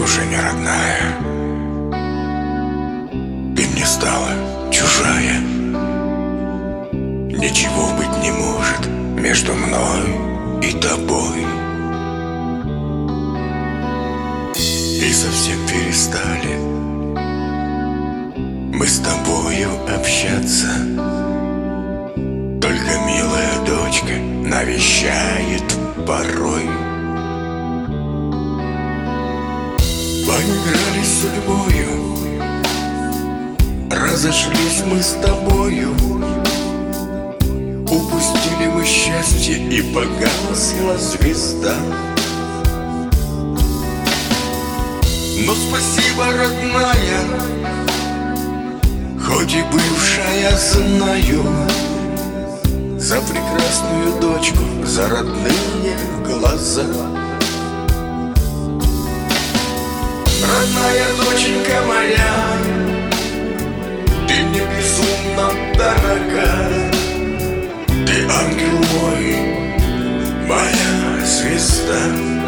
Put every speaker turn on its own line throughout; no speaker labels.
уже не родная. Ты мне стала чужая. Ничего быть не может между мной и тобой. И совсем перестали мы с тобою общаться. Только милая дочка навещает порой. Поиграли с судьбою, разошлись мы с тобою. Упустили мы счастье, и погасла звезда. Но спасибо, родная, хоть и бывшая, знаю, за прекрасную дочку, за родные глаза. Родная доченька моя, ты мне безумно дорога. Ты ангел мой, моя звезда.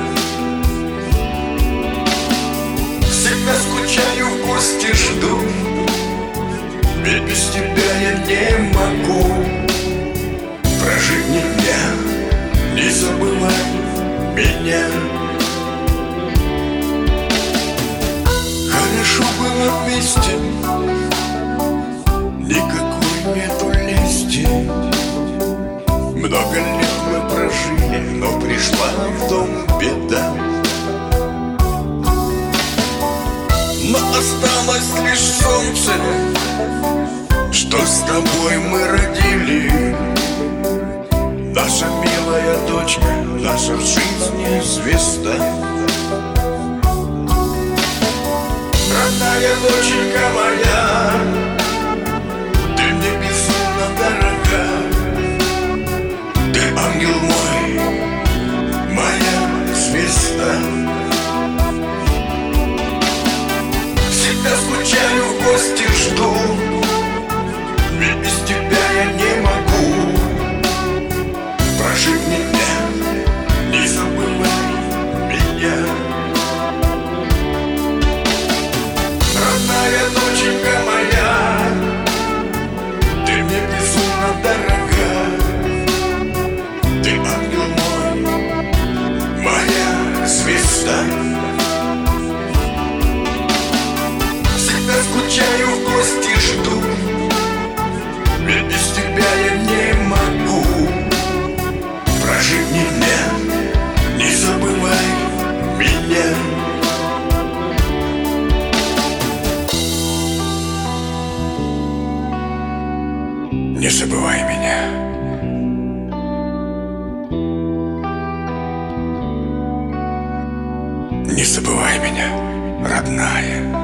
Всегда скучаю, в гости жду, ведь без тебя я не могу прожить ни дня, не забывай меня. Хорошо было вместе, никакой нету лести. Много лет мы прожили, но пришла в дом беда. Но осталось лишь солнце, что с тобой мы родили. Наша милая дочка, наша в жизни звезда. Родная доченька моя, ты мне безумно дорога. Ты ангел мой, моя звезда. Всегда скучаю, в гости жду, ведь без тебя я не могу прожить ни дня, не забывай меня. Родная доченька моя, ты мне безумно дорога. Ты ангел мой, моя звезда. Всегда скучаю, в гости жду, ведь без тебя я не могу прожить ни дня, не забывай меня. Не забывай меня. Не забывай меня, родная.